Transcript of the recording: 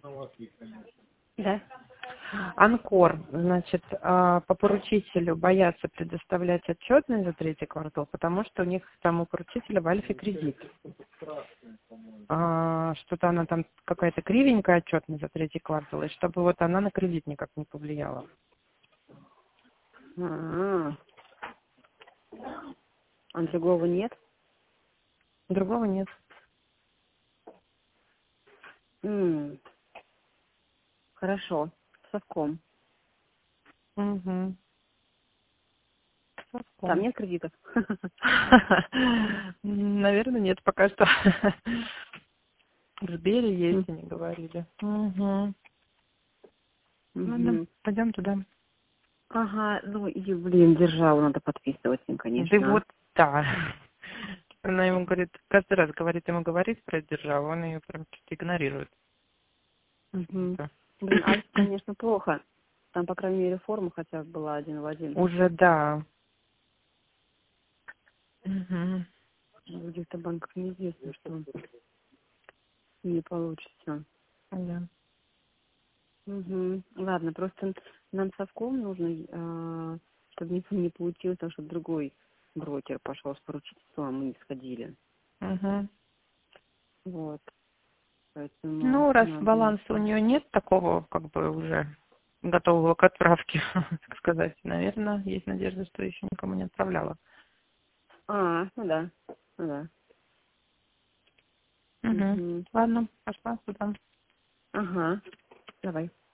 Да. Анкор, значит, по поручителю боятся предоставлять отчетность за третий квартал, потому что у них там у поручителя в Альфе кредит. Что-то она там какая-то кривенькая отчетность за третий квартал, и чтобы вот она на кредит никак не повлияла. А другого нет? Другого нет. Хорошо. Совком. Угу. Там нет кредитов? Наверное, нет пока что. В Сбере есть, они говорили. Угу. Ладно, пойдем туда. Ага, ну и, блин, державу надо подписывать им, конечно. Да вот, да. Она ему говорит, каждый раз говорит про державу, он ее прям чуть игнорирует. Блин, Альф, конечно, плохо. Там, по крайней мере, форма хотя бы была один в один. Уже да. Угу. В других-то банках неизвестно, что не получится. Да. Ладно, просто нам совком нужно, чтобы не получилось, потому что другой брокер пошел с поручительством, а мы не сходили. Угу. Вот. Поэтому Ну, раз надо... баланса у нее нет такого, как бы уже готового к отправке, так сказать, наверное, есть надежда, что еще никому не отправляла. ну да. Ну да. Угу. Ладно, пошла туда. Ага. Давай.